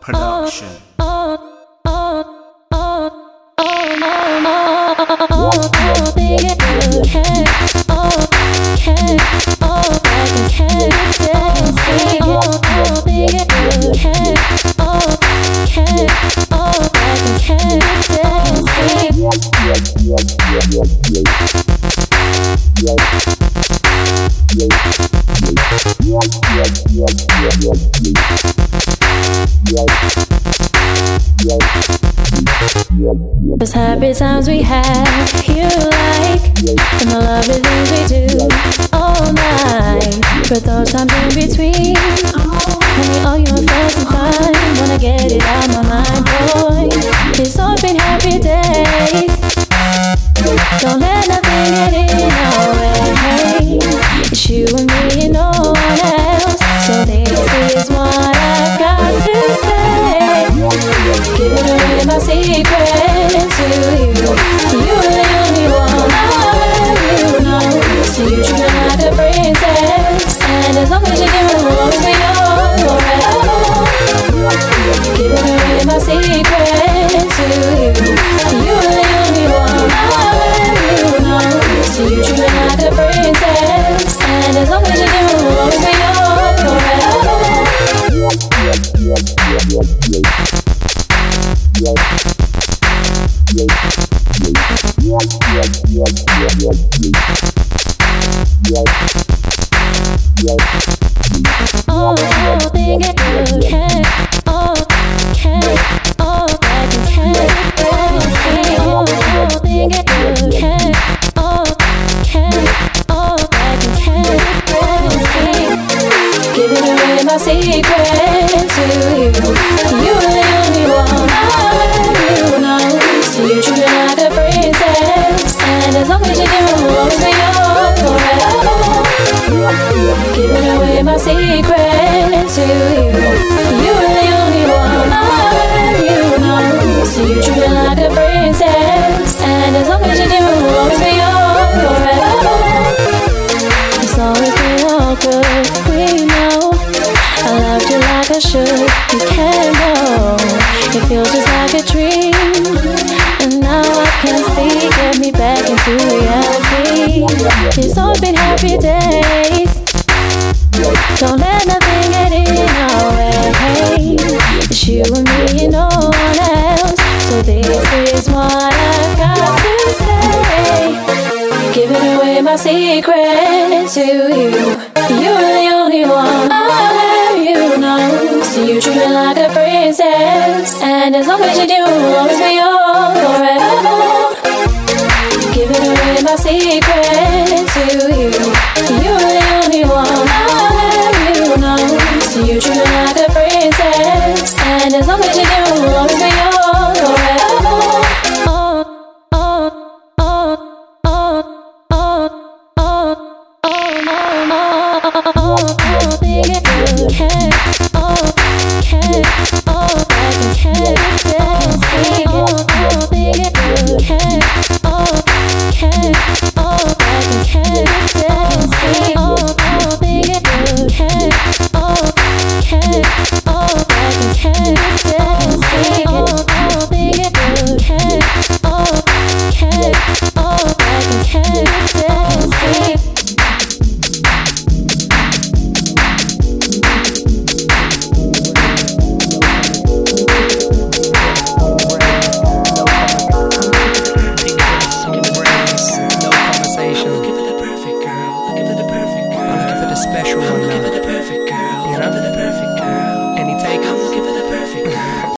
Production. Those happy times we had, you like, and the lovely things we do all night. But those times in between, when we argue and fuss and fight, wanna get it out my mind, boy. It's all been happy days. Don't let nothing get in our way. It's you and me and no one else. So this is what I got to say. Give away my secret to you. You are the only one I know. So you treat me like a princess, and as long as you give me what's beyond forever. Give away my secret to you. You are the only one I know. So you treat me like a princess, and as long as you give me what's beyond forever. Oh, think it good, can, oh, can, oh, I can, oh, think it good, can, oh, I can, giving away my secret to you. You are the only one I know. So you treat me like a princess, and as long as you give me what's beyond forever. Giving away my secret to you. You are the only one I know. So you treat me like a princess, and as long as you give me what's beyond forever. It's always been all good, we know. I loved you like I should, you can't go. It feels just like a dream, and now I can see, get me back into reality. It's all been happy days. Don't let nothing get in our way. It's you and me and no one else. So this is what I got to say. Giving away my secret to you. You are the only one I know. So you treat me like a princess, and as long as you do, will always be yours forever. Giving away my secret to you. You are the only one I know. So you treat me like a princess, and as long as you do, will always be yours forever. Think it good, can, oh, can, oh, I can, think it good, can, oh, I can, think it good, can, oh, I can, think it good, can, oh, I can, Special